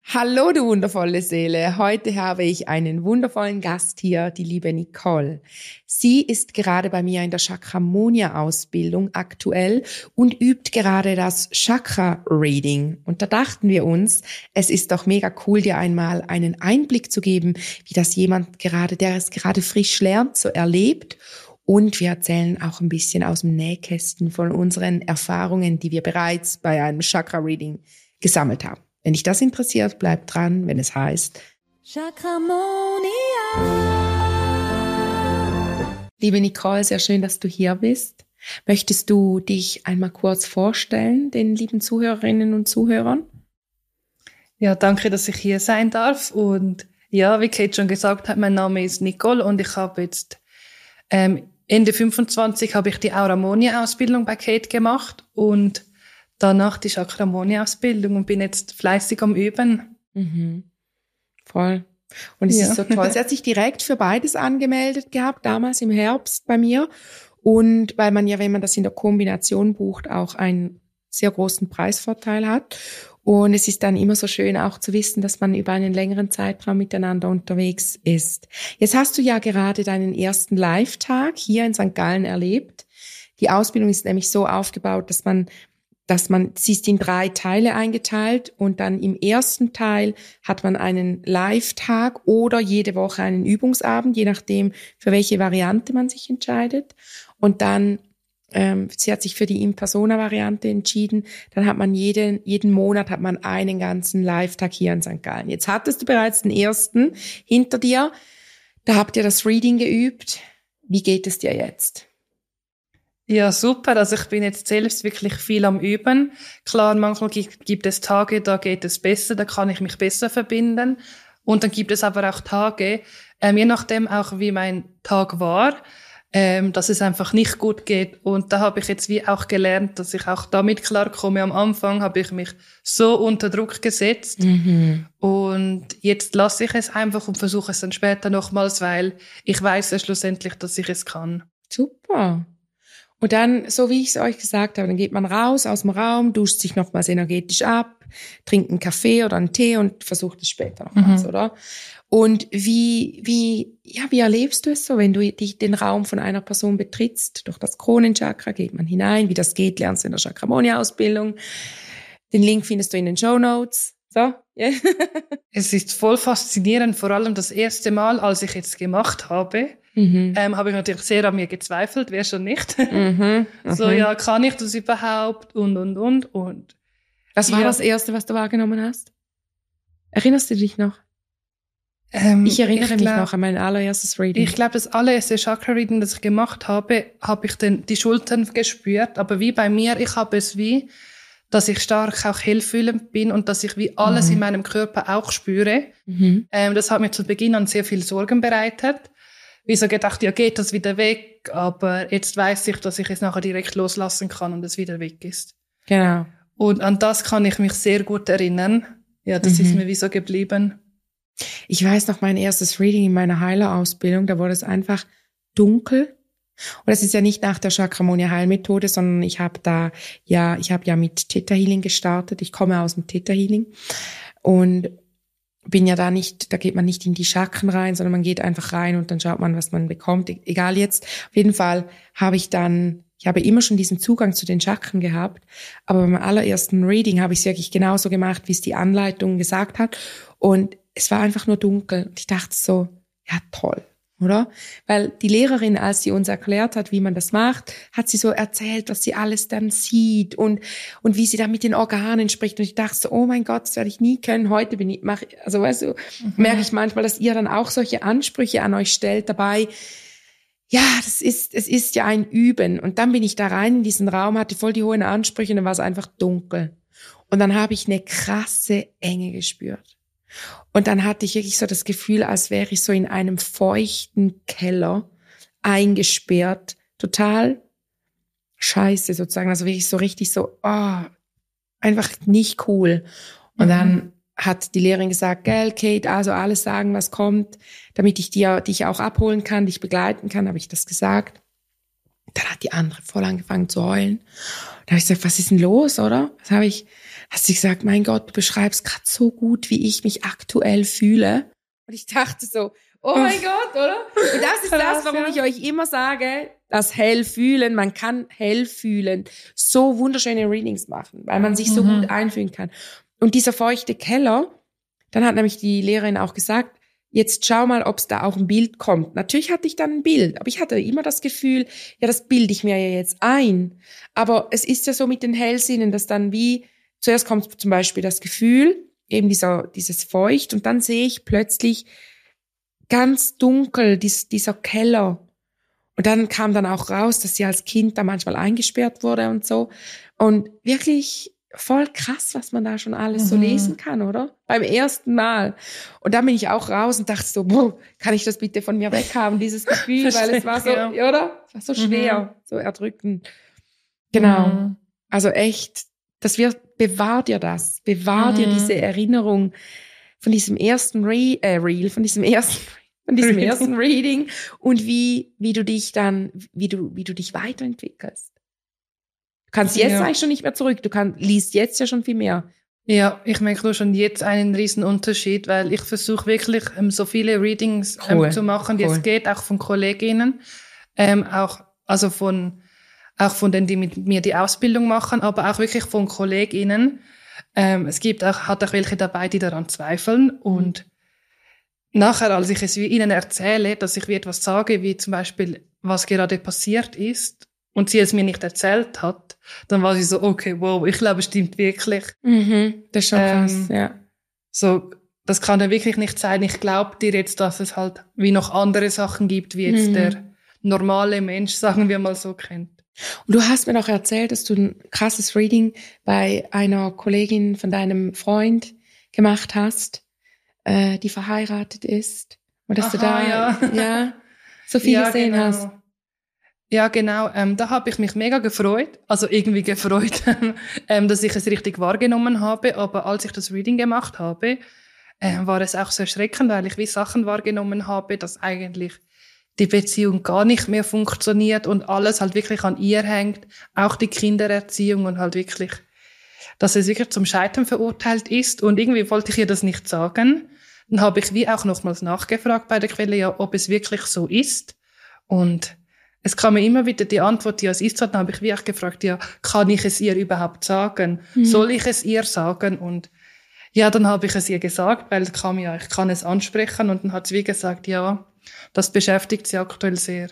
Hallo, du wundervolle Seele. Heute habe ich einen wundervollen Gast hier, die liebe Nicole. Sie ist gerade bei mir in der Chakramonia-Ausbildung aktuell und übt gerade das Chakra-Reading. Und da dachten wir uns, es ist doch mega cool, dir einmal einen Einblick zu geben, wie das jemand gerade, der es gerade frisch lernt, so erlebt. Und wir erzählen auch ein bisschen aus dem Nähkästchen von unseren Erfahrungen, die wir bereits bei einem Chakra-Reading gesammelt haben. Wenn dich das interessiert, bleib dran, wenn es heißt Chakramonia. Liebe Nicole, sehr schön, dass du hier bist. Möchtest du dich einmal kurz vorstellen, den lieben Zuhörerinnen und Zuhörern? Ja, danke, dass ich hier sein darf. Und ja, wie Kate schon gesagt hat, mein Name ist Nicole und ich habe jetzt Ende 25 habe ich die Auramonia-Ausbildung bei Kate gemacht und danach die Chakramonia-Ausbildung und bin jetzt fleißig am Üben. Mhm. Voll. Und es ist so toll. Sie hat sich direkt für beides angemeldet gehabt, damals im Herbst bei mir. Und weil man ja, wenn man das in der Kombination bucht, auch einen sehr großen Preisvorteil hat. Und es ist dann immer so schön auch zu wissen, dass man über einen längeren Zeitraum miteinander unterwegs ist. Jetzt hast du ja gerade deinen ersten Live-Tag hier in St. Gallen erlebt. Die Ausbildung ist nämlich so aufgebaut, sie ist in 3 Teile eingeteilt und dann im ersten Teil hat man einen Live-Tag oder jede Woche einen Übungsabend, je nachdem, für welche Variante man sich entscheidet. Und dann, sie hat sich für die In-Persona-Variante entschieden, dann hat man jeden Monat hat man einen ganzen Live-Tag hier in St. Gallen. Jetzt hattest du bereits den ersten hinter dir, da habt ihr das Reading geübt. Wie geht es dir jetzt? Ja, super. Also ich bin jetzt selbst wirklich viel am Üben. Klar, manchmal gibt es Tage, da geht es besser, da kann ich mich besser verbinden. Und dann gibt es aber auch Tage, je nachdem auch wie mein Tag war, dass es einfach nicht gut geht. Und da habe ich jetzt wie auch gelernt, dass ich auch damit klarkomme. Am Anfang habe ich mich so unter Druck gesetzt. Mhm. Und jetzt lasse ich es einfach und versuche es dann später nochmals, weil ich weiß ja schlussendlich, dass ich es kann. Super. Und dann, so wie ich es euch gesagt habe, dann geht man raus aus dem Raum, duscht sich nochmals energetisch ab, trinkt einen Kaffee oder einen Tee und versucht es später nochmals, oder? Und wie erlebst du es so, wenn du den Raum von einer Person betrittst? Durch das Kronenchakra geht man hinein. Wie das geht, lernst du in der Chakramonia-Ausbildung. Den Link findest du in den Shownotes. So, yeah. Es ist voll faszinierend, vor allem das erste Mal, als ich jetzt gemacht habe, habe ich natürlich sehr an mir gezweifelt, wer schon nicht. So, ja, kann ich das überhaupt? Und. Was war das Erste, was du wahrgenommen hast? Erinnerst du dich noch? Ich erinnere mich noch an mein allererstes Reading. Ich glaube, das allererste Chakra-Reading, das ich gemacht habe, habe ich die Schultern gespürt. Aber wie bei mir, ich habe es wie, dass ich stark auch hellfühlend bin und dass ich wie alles in meinem Körper auch spüre. Das hat mir zu Beginn an sehr viel Sorgen bereitet. Wie so gedacht, ja, geht das wieder weg? Aber jetzt weiß ich, dass ich es nachher direkt loslassen kann und es wieder weg ist. Genau. Und an das kann ich mich sehr gut erinnern. Ja, das ist mir wie so geblieben. Ich weiß noch, mein erstes Reading in meiner Heilerausbildung, da wurde es einfach dunkel. Und das ist ja nicht nach der Chakramonia-Heilmethode, sondern ich habe ja mit Theta Healing gestartet. Ich komme aus dem Theta Healing und bin ja da geht man nicht in die Chakren rein, sondern man geht einfach rein und dann schaut man, was man bekommt. Egal jetzt. Auf jeden Fall ich habe immer schon diesen Zugang zu den Chakren gehabt, aber beim allerersten Reading habe ich es wirklich genauso gemacht, wie es die Anleitung gesagt hat. Und es war einfach nur dunkel. Und ich dachte so, ja toll, oder? Weil die Lehrerin, als sie uns erklärt hat, wie man das macht, hat sie so erzählt, was sie alles dann sieht und wie sie da mit den Organen spricht. Und ich dachte so, oh mein Gott, das werde ich nie können. Heute merke ich manchmal, dass ihr dann auch solche Ansprüche an euch stellt dabei. Ja, es ist ja ein Üben. Und dann bin ich da rein in diesen Raum, hatte voll die hohen Ansprüche und dann war es einfach dunkel. Und dann habe ich eine krasse Enge gespürt. Und dann hatte ich wirklich so das Gefühl, als wäre ich so in einem feuchten Keller eingesperrt. Total scheiße sozusagen. Also wirklich so richtig so, einfach nicht cool. Und dann hat die Lehrerin gesagt, gell, Kate, also alles sagen, was kommt, damit ich dich auch abholen kann, dich begleiten kann, habe ich das gesagt. Dann hat die andere voll angefangen zu heulen. Da habe ich gesagt, was ist denn los, oder? hat sie gesagt, mein Gott, du beschreibst gerade so gut, wie ich mich aktuell fühle. Und ich dachte so, oh mein Gott, oder? Und das ist das, warum ich euch immer sage, das Hellfühlen, man kann Hellfühlen so wunderschöne Readings machen, weil man sich so gut einfühlen kann. Und dieser feuchte Keller, dann hat nämlich die Lehrerin auch gesagt, jetzt schau mal, ob es da auch ein Bild kommt. Natürlich hatte ich dann ein Bild, aber ich hatte immer das Gefühl, ja, das bilde ich mir ja jetzt ein. Aber es ist ja so mit den Hellsinnen, dass dann wie, zuerst kommt zum Beispiel das Gefühl, eben dieses Feucht, und dann sehe ich plötzlich ganz dunkel dieser Keller. Und dann kam dann auch raus, dass sie als Kind da manchmal eingesperrt wurde und so. Und wirklich voll krass, was man da schon alles so lesen kann, oder? Beim ersten Mal. Und dann bin ich auch raus und dachte so, boah, kann ich das bitte von mir weghaben, dieses Gefühl, weil es war so, oder? Es war so schwer, so erdrückend. Genau. Also echt, bewahr dir das. Bewahr dir diese Erinnerung von diesem ersten von diesem ersten Reading und wie du dich weiterentwickelst. Du kannst jetzt eigentlich schon nicht mehr zurück. Liest jetzt ja schon viel mehr. Ja, ich merke nur schon jetzt einen riesen Unterschied, weil ich versuche wirklich so viele Readings zu machen, wie es geht, auch von Kolleginnen, auch von denen, die mit mir die Ausbildung machen, aber auch wirklich von Kolleginnen. Es hat auch welche dabei, die daran zweifeln, und nachher, als ich es ihnen erzähle, dass ich wie etwas sage, wie zum Beispiel, was gerade passiert ist, und sie es mir nicht erzählt hat, dann war sie so, okay, wow, ich glaube, es stimmt wirklich. Das ist schon krass, ja. So, das kann ja wirklich nicht sein. Ich glaube dir jetzt, dass es halt wie noch andere Sachen gibt, wie jetzt der normale Mensch, sagen wir mal so, kennt. Und du hast mir doch erzählt, dass du ein krasses Reading bei einer Kollegin von deinem Freund gemacht hast, die verheiratet ist. Und dass du da so viel gesehen hast. Ja, genau. Da habe ich mich mega gefreut. Also irgendwie gefreut, dass ich es richtig wahrgenommen habe. Aber als ich das Reading gemacht habe, war es auch so erschreckend, weil ich wie Sachen wahrgenommen habe, dass eigentlich die Beziehung gar nicht mehr funktioniert und alles halt wirklich an ihr hängt. Auch die Kindererziehung und halt wirklich, dass es wirklich zum Scheitern verurteilt ist. Und irgendwie wollte ich ihr das nicht sagen. Dann habe ich wie auch nochmals nachgefragt bei der Quelle, ja, ob es wirklich so ist. Und es kam mir immer wieder die Antwort, ja, es ist so. Dann habe ich wie auch gefragt, ja, kann ich es ihr überhaupt sagen? Soll ich es ihr sagen? Und ja, dann habe ich es ihr gesagt, weil es kam ja, ich kann es ansprechen. Und dann hat sie wie gesagt, ja, das beschäftigt sie aktuell sehr.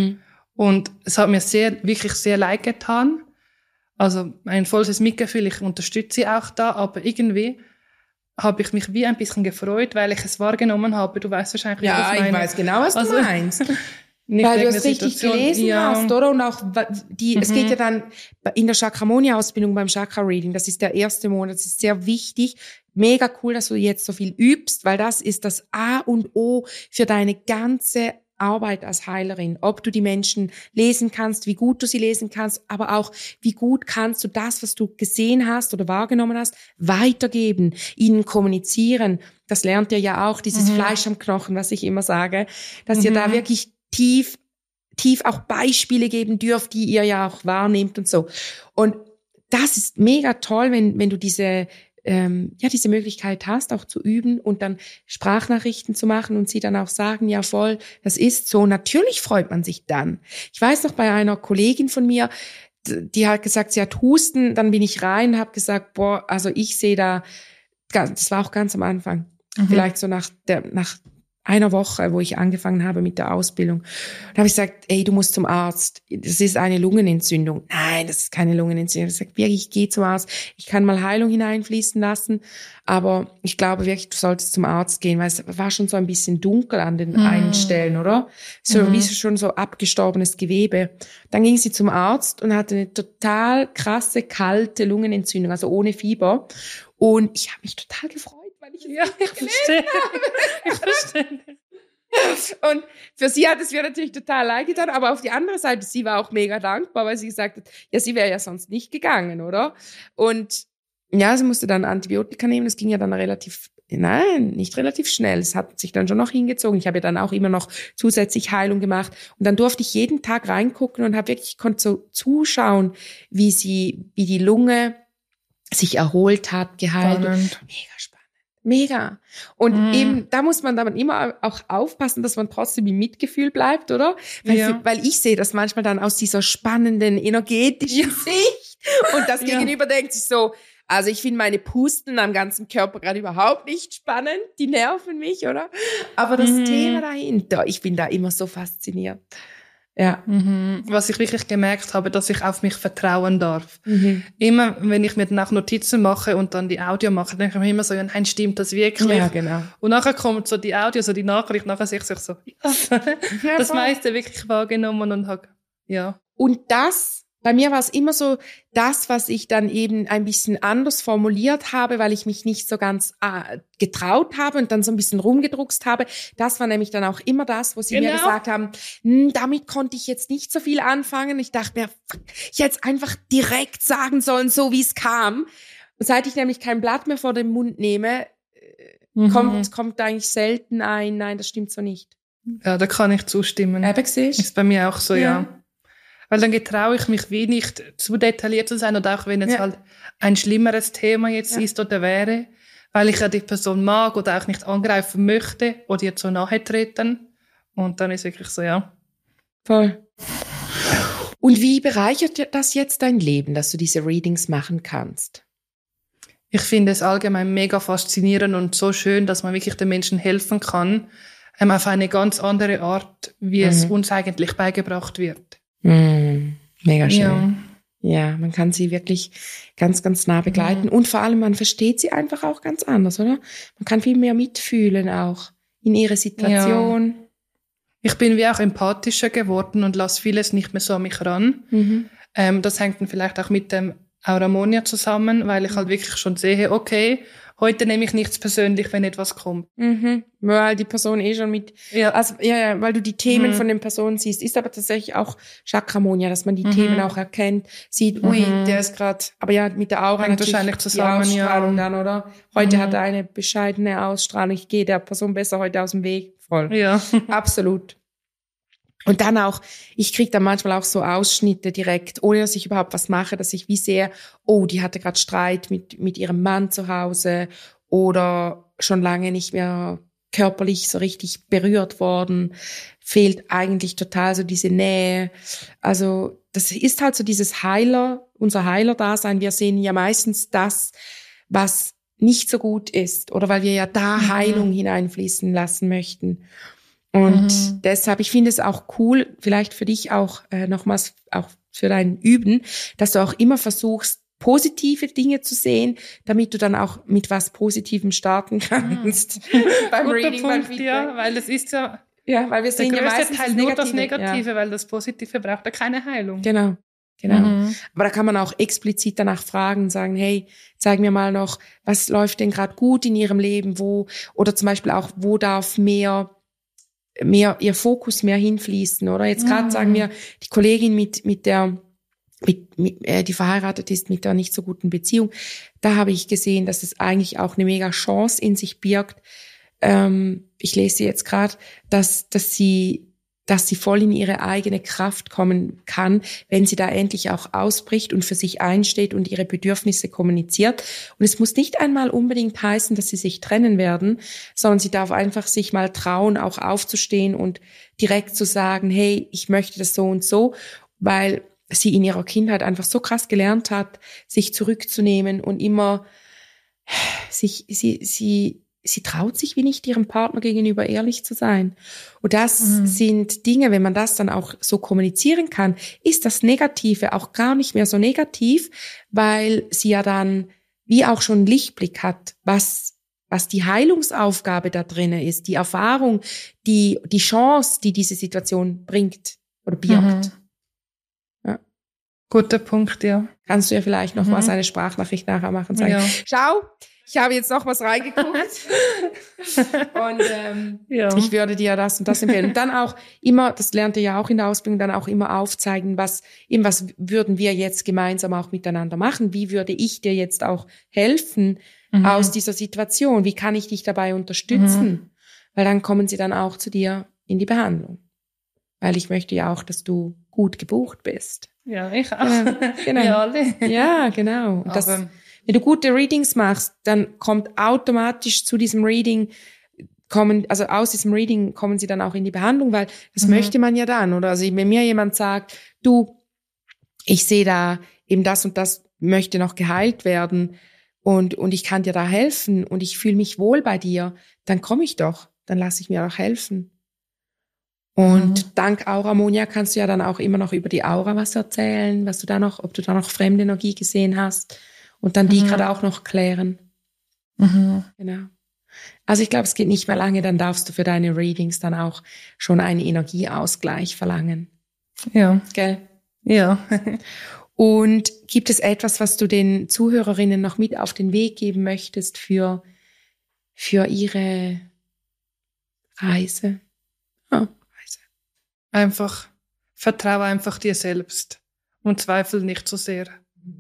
Und es hat mir wirklich sehr leid getan. Also ein volles Mitgefühl, ich unterstütze sie auch da, aber irgendwie habe ich mich wie ein bisschen gefreut, weil ich es wahrgenommen habe. Du weißt wahrscheinlich, was ich meine. Ja, ich weiß genau, was du meinst. Weil du es richtig gelesen hast, oder? Und auch es geht ja dann in der Chakramonia-Ausbildung beim Chakra-Reading, das ist der erste Monat, das ist sehr wichtig. Mega cool, dass du jetzt so viel übst, weil das ist das A und O für deine ganze Arbeit als Heilerin. Ob du die Menschen lesen kannst, wie gut du sie lesen kannst, aber auch wie gut kannst du das, was du gesehen hast oder wahrgenommen hast, weitergeben, ihnen kommunizieren. Das lernt ihr ja auch, dieses Fleisch am Knochen, was ich immer sage, dass ihr da wirklich tief auch Beispiele geben dürft, die ihr ja auch wahrnehmt und so. Und das ist mega toll, wenn du diese Möglichkeit hast, auch zu üben und dann Sprachnachrichten zu machen und sie dann auch sagen, ja voll, das ist so. Natürlich freut man sich dann. Ich weiß noch bei einer Kollegin von mir, die hat gesagt, sie hat Husten, dann bin ich rein und habe gesagt, boah, also ich sehe da, das war auch ganz am Anfang, vielleicht so nach einer Woche, wo ich angefangen habe mit der Ausbildung. Da habe ich gesagt, ey, du musst zum Arzt. Das ist eine Lungenentzündung. Nein, das ist keine Lungenentzündung. Ich habe gesagt, wirklich, ich gehe zum Arzt. Ich kann mal Heilung hineinfließen lassen, aber ich glaube wirklich, du solltest zum Arzt gehen, weil es war schon so ein bisschen dunkel an den einen Stellen, oder? So wie schon so abgestorbenes Gewebe. Dann ging sie zum Arzt und hatte eine total krasse, kalte Lungenentzündung, also ohne Fieber. Und ich habe mich total gefreut. Ich verstehe. Und für sie hat es mir natürlich total leid getan, aber auf die andere Seite, sie war auch mega dankbar, weil sie gesagt hat, ja, sie wäre ja sonst nicht gegangen, oder? Und ja, sie musste dann Antibiotika nehmen, das ging ja dann nicht relativ schnell, es hat sich dann schon noch hingezogen, ich habe ja dann auch immer noch zusätzlich Heilung gemacht und dann durfte ich jeden Tag reingucken und konnte so zuschauen, wie die Lunge sich erholt hat, geheilt. Spannend. Mega spannend. Mega. Und eben, da muss man dann immer auch aufpassen, dass man trotzdem im Mitgefühl bleibt, oder? Weil ich sehe das manchmal dann aus dieser spannenden, energetischen Sicht. Und das Gegenüber denkt sich so, also ich finde meine Pusten am ganzen Körper gerade überhaupt nicht spannend. Die nerven mich, oder? Aber das Thema dahinter, ich bin da immer so fasziniert. Ja. Was ich wirklich gemerkt habe, dass ich auf mich vertrauen darf. Immer, wenn ich mir dann auch Notizen mache und dann die Audio mache, denke ich mir immer so, ja, nein, stimmt das wirklich? Ja, genau. Und nachher kommt so die Audio, so die Nachricht, nachher sehe ich so, das meiste wirklich wahrgenommen und habe, ja. Und das, bei mir war es immer so, das, was ich dann eben ein bisschen anders formuliert habe, weil ich mich nicht so ganz getraut habe und dann so ein bisschen rumgedruckst habe, das war nämlich dann auch immer das, wo sie mir gesagt haben, damit konnte ich jetzt nicht so viel anfangen. Ich dachte mir, ich hätte es einfach direkt sagen sollen, so wie es kam. Und seit ich nämlich kein Blatt mehr vor den Mund nehme, kommt eigentlich selten ein, nein, das stimmt so nicht. Ja, da kann ich zustimmen. Ist bei mir auch so, ja. Weil dann getraue ich mich wie nicht zu detailliert zu sein oder auch wenn es halt ein schlimmeres Thema jetzt ist oder wäre, weil ich ja die Person mag oder auch nicht angreifen möchte oder ihr zu nahe treten. Und dann ist wirklich so, ja. Voll. Und wie bereichert das jetzt dein Leben, dass du diese Readings machen kannst? Ich finde es allgemein mega faszinierend und so schön, dass man wirklich den Menschen helfen kann, auf eine ganz andere Art, wie es uns eigentlich beigebracht wird. Mega schön. Ja, man kann sie wirklich ganz, ganz nah begleiten und vor allem, man versteht sie einfach auch ganz anders, oder? Man kann viel mehr mitfühlen auch in ihre Situation. Ja. Ich bin wie auch empathischer geworden und lasse vieles nicht mehr so an mich ran. Das hängt dann vielleicht auch mit dem Auramonia zusammen, weil ich halt wirklich schon sehe, okay, heute nehme ich nichts persönlich, wenn etwas kommt. Weil die Person schon mit, weil du die Themen von den Personen siehst, ist aber tatsächlich auch Chakramonia, dass man die Themen auch erkennt, sieht, der ist gerade, aber ja, mit der Aura hängt wahrscheinlich zusammen, die Ausstrahlung dann, oder? Heute hat er eine bescheidene Ausstrahlung, ich gehe der Person besser heute aus dem Weg. Voll. Ja. Absolut. Und dann auch, ich kriege dann manchmal auch so Ausschnitte direkt, ohne dass ich überhaupt was mache, dass ich wie sehe, die hatte gerade Streit mit ihrem Mann zu Hause oder schon lange nicht mehr körperlich so richtig berührt worden, fehlt eigentlich total so diese Nähe. Also das ist halt so dieses unser Heiler-Dasein. Wir sehen ja meistens das, was nicht so gut ist oder weil wir ja da Heilung hineinfließen lassen möchten. Und deshalb, ich finde es auch cool, vielleicht für dich auch nochmals auch für dein Üben, dass du auch immer versuchst, positive Dinge zu sehen, damit du dann auch mit was Positivem starten kannst. Beim Reading, Punkt, weil es ist ja weil wir sehen ja meistens Teil nur das Negative, weil das Positive braucht ja keine Heilung. Genau. Aber da kann man auch explizit danach fragen und sagen, hey, zeig mir mal noch, was läuft denn gerade gut in ihrem Leben, oder zum Beispiel auch, wo darf mehr ihr Fokus mehr hinfließen, oder? Jetzt gerade sagen wir, die Kollegin die verheiratet ist mit der nicht so guten Beziehung, da habe ich gesehen, dass es eigentlich auch eine mega Chance in sich birgt. Ich lese jetzt gerade, dass sie voll in ihre eigene Kraft kommen kann, wenn sie da endlich auch ausbricht und für sich einsteht und ihre Bedürfnisse kommuniziert. Und es muss nicht einmal unbedingt heißen, dass sie sich trennen werden, sondern sie darf einfach sich mal trauen, auch aufzustehen und direkt zu sagen, hey, ich möchte das so und so, weil sie in ihrer Kindheit einfach so krass gelernt hat, sich zurückzunehmen und immer sie traut sich wie nicht, ihrem Partner gegenüber ehrlich zu sein. Und das sind Dinge, wenn man das dann auch so kommunizieren kann, ist das Negative auch gar nicht mehr so negativ, weil sie ja dann wie auch schon einen Lichtblick hat, was die Heilungsaufgabe da drinnen ist, die Erfahrung, die Chance, die diese Situation bringt oder birgt. Ja. Guter Punkt, ja. Kannst du ja vielleicht noch was, eine Sprachnachricht nachher machen und sagen, schau, ich habe jetzt noch was reingeguckt und ich würde dir das und das empfehlen. Und dann auch immer, das lernt ihr ja auch in der Ausbildung, dann auch immer aufzeigen, was würden wir jetzt gemeinsam auch miteinander machen? Wie würde ich dir jetzt auch helfen aus dieser Situation? Wie kann ich dich dabei unterstützen? Weil dann kommen sie dann auch zu dir in die Behandlung. Weil ich möchte ja auch, dass du gut gebucht bist. Ja, ich auch. Genau. Wir alle. Ja, genau. Und das Wenn du gute Readings machst, dann kommt automatisch zu diesem Reading aus diesem Reading kommen sie dann auch in die Behandlung, weil das möchte man ja dann, oder? Also wenn mir jemand sagt, du, ich sehe da eben das und das möchte noch geheilt werden und ich kann dir da helfen und ich fühle mich wohl bei dir, dann komme ich doch, dann lasse ich mir auch helfen. Und dank Aura Monia kannst du ja dann auch immer noch über die Aura was erzählen, ob du da noch fremde Energie gesehen hast und dann die gerade auch noch klären. Genau. Also ich glaube, es geht nicht mehr lange, dann darfst du für deine Readings dann auch schon einen Energieausgleich verlangen. Ja. Gell? Ja. Und gibt es etwas, was du den Zuhörerinnen noch mit auf den Weg geben möchtest für ihre Reise? Vertraue einfach dir selbst und zweifle nicht so sehr.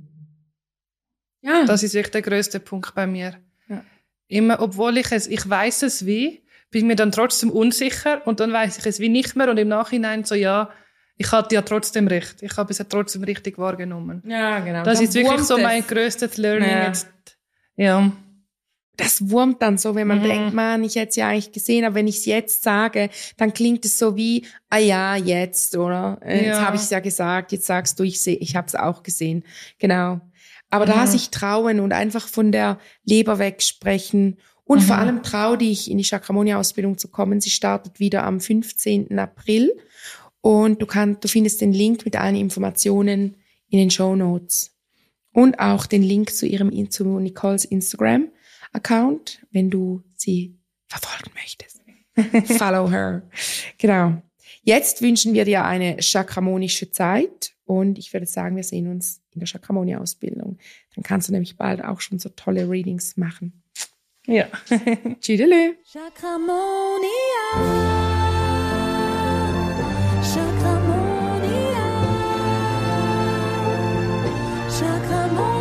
Ja. Das ist wirklich der größte Punkt bei mir. Ja. Immer, obwohl ich weiß es wie, bin ich mir dann trotzdem unsicher und dann weiß ich es wie nicht mehr und im Nachhinein so, ja, ich hatte ja trotzdem recht. Ich habe es ja trotzdem richtig wahrgenommen. Ja, genau. Das ist wirklich so mein größtes Learning jetzt. Ja. Das wurmt dann so, wenn man denkt, man, ich hätte es ja eigentlich gesehen, aber wenn ich es jetzt sage, dann klingt es so wie, jetzt, oder? Jetzt habe ich es ja gesagt, jetzt sagst du, ich habe es auch gesehen. Genau. Aber da sich trauen und einfach von der Leber wegsprechen und vor allem trau dich, in die Chakramonia-Ausbildung zu kommen. Sie startet wieder am 15. April und du findest den Link mit allen Informationen in den Shownotes und auch den Link zu Nicoles Instagram-Account, wenn du sie verfolgen möchtest. Follow her. Genau. Jetzt wünschen wir dir eine chakramonische Zeit und ich würde sagen, wir sehen uns in der Chakramonia-Ausbildung. Dann kannst du nämlich bald auch schon so tolle Readings machen. Ja. Tschüdelü. Chakramonia. Chakramonia. Chakramonia.